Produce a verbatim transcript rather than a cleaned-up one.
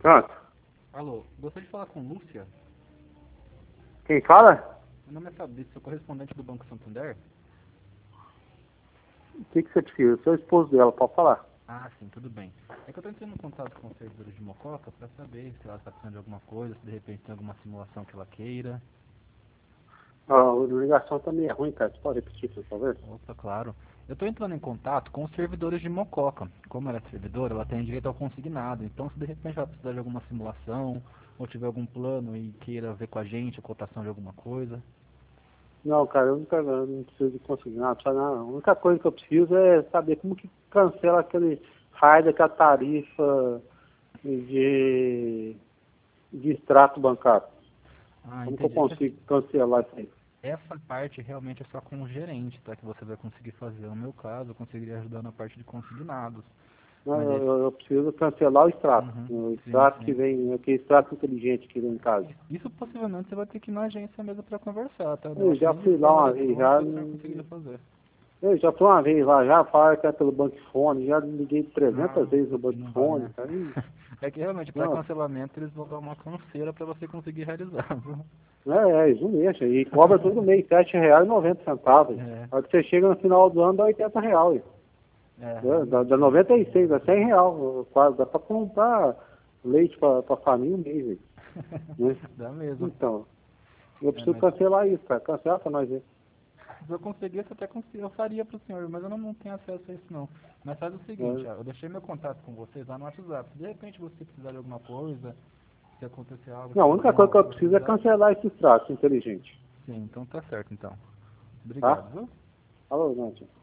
Pronto. Alô, gostaria de falar com Lúcia. Quem fala? Meu nome é Fabrício, sou correspondente do Banco Santander. O que, que você precisa? Eu sou o esposo dela, pode falar. Ah, sim, tudo bem. É que eu estou entrando em contato com os servidores de Mococa para saber se ela está precisando de alguma coisa, se de repente tem alguma simulação que ela queira. Ah, a ligação também é ruim, cara. Você pode repetir, por favor? Opa, claro. Eu estou entrando em contato com os servidores de Mococa. Como ela é servidora, ela tem direito ao consignado. Então, se de repente ela precisar de alguma simulação, ou tiver algum plano e queira ver com a gente a cotação de alguma coisa. Não, cara, eu nunca eu não preciso de conseguir nada. Só não. A única coisa que eu preciso é saber como que cancela aquele raio daquela tarifa de, de extrato bancário. Ah, Como que eu entendi. É que, assim, consigo cancelar isso aí? essa parte realmente é só com o gerente, tá? Que você vai conseguir fazer. No meu caso, eu conseguiria ajudar na parte de consignados. Não, Mas eu, esse... eu- eu preciso cancelar o extrato. Uhum, O sim, extrato que sim. vem, aquele extrato inteligente que vem em casa. Isso possivelmente você vai ter que ir na agência mesmo para conversar, tá? Eu Eu acho que já nem de fui lá forma uma vez, já. eletrônica o senhor não- conseguiria fazer. Eu já fui uma vez lá, já falaram que é pelo banco fone, já liguei trezentas Ah, vezes no e banco não vai, fone, né? tá aí. É que realmente para Não, cancelamento eles vão dar uma canseira para você conseguir realizar. é, é, isso mesmo. E cobra todo mês sete reais e noventa centavos. É, A hora que você chega no final do ano dá oitenta reais. é, Né? Dá, dá realmente. noventa e seis, dá cem reais. Quase, dá pra comprar leite pra, pra família um mês. Né? Dá mesmo. Então, eu É, preciso mas cancelar isso, cara. Cancela pra nós ver. se eu conseguisse, até consegui, eu faria pro senhor, mas eu não, não tenho acesso a isso não. Mas faz o seguinte, Né? ó, eu deixei meu contato com vocês lá no WhatsApp. Se de repente você precisar de alguma coisa, se acontecer algo, Não, a tiver única alguma coisa que eu preciso é oportunidade. cancelar esse extrato inteligente. Sim, então tá certo então. Tá? Obrigado, viu? Falou, Nádia.